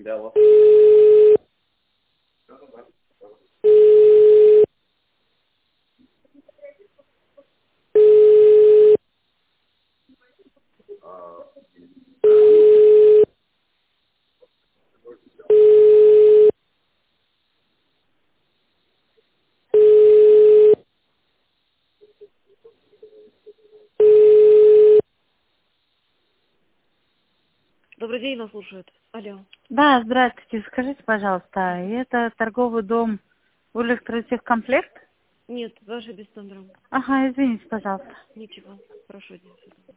Добрый день, нас слушают. Алло. Да, здравствуйте. Скажите, пожалуйста, это торговый дом Электротехкомплект? Нет, вы ошиблись номером. Ага, извините, пожалуйста. Ничего. Хорошо, день.